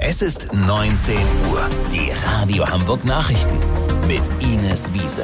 Es ist 19 Uhr. Die Radio Hamburg Nachrichten mit Ines Wiese.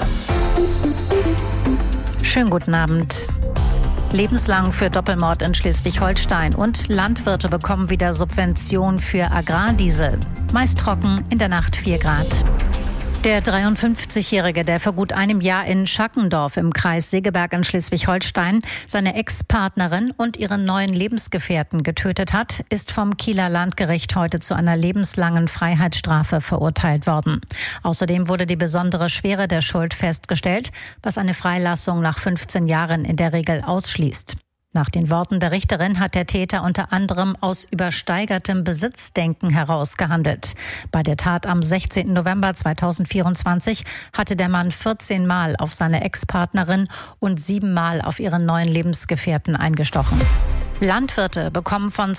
Schönen guten Abend. Lebenslang für Doppelmord in Schleswig-Holstein und Landwirte bekommen wieder Subvention für Agrardiesel. Meist trocken, in der Nacht 4 Grad. Der 53-Jährige, der vor gut einem Jahr in Schackendorf im Kreis Segeberg in Schleswig-Holstein seine Ex-Partnerin und ihren neuen Lebensgefährten getötet hat, ist vom Kieler Landgericht heute zu einer lebenslangen Freiheitsstrafe verurteilt worden. Außerdem wurde die besondere Schwere der Schuld festgestellt, was eine Freilassung nach 15 Jahren in der Regel ausschließt. Nach den Worten der Richterin hat der Täter unter anderem aus übersteigertem Besitzdenken heraus gehandelt. Bei der Tat am 16. November 2024 hatte der Mann 14 Mal auf seine Ex-Partnerin und 7 Mal auf ihren neuen Lebensgefährten eingestochen. Landwirte bekommen von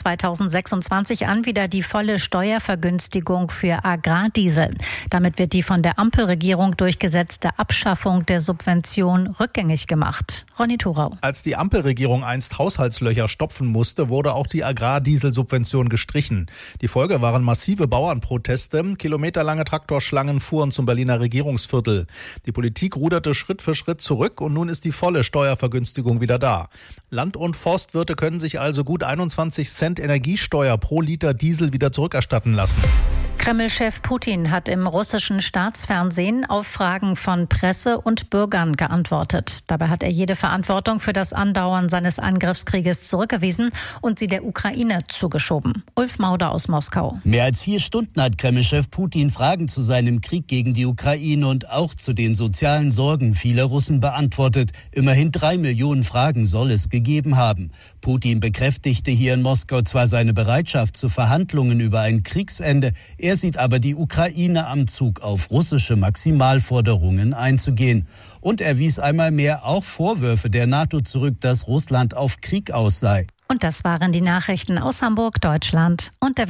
2026 an wieder die volle Steuervergünstigung für Agrardiesel. Damit wird die von der Ampelregierung durchgesetzte Abschaffung der Subvention rückgängig gemacht. Ronny Thorau. Als die Ampelregierung einst Haushaltslöcher stopfen musste, wurde auch die Agrardieselsubvention gestrichen. Die Folge waren massive Bauernproteste. Kilometerlange Traktorschlangen fuhren zum Berliner Regierungsviertel. Die Politik ruderte Schritt für Schritt zurück und nun ist die volle Steuervergünstigung wieder da. Land- und Forstwirte können sich also gut 21 Cent Energiesteuer pro Liter Diesel wieder zurückerstatten lassen. Kreml-Chef Putin hat im russischen Staatsfernsehen auf Fragen von Presse und Bürgern geantwortet. Dabei hat er jede Verantwortung für das Andauern seines Angriffskrieges zurückgewiesen und sie der Ukraine zugeschoben. Ulf Mauder aus Moskau. Mehr als 4 Stunden hat Kreml-Chef Putin Fragen zu seinem Krieg gegen die Ukraine und auch zu den sozialen Sorgen vieler Russen beantwortet. Immerhin 3 Millionen Fragen soll es gegeben haben. Putin bekräftigte hier in Moskau zwar seine Bereitschaft zu Verhandlungen über ein Kriegsende, er sieht aber die Ukraine am Zug, auf russische Maximalforderungen einzugehen. Und er wies einmal mehr auch Vorwürfe der NATO zurück, dass Russland auf Krieg aus sei. Und das waren die Nachrichten aus Hamburg, Deutschland und der Welt.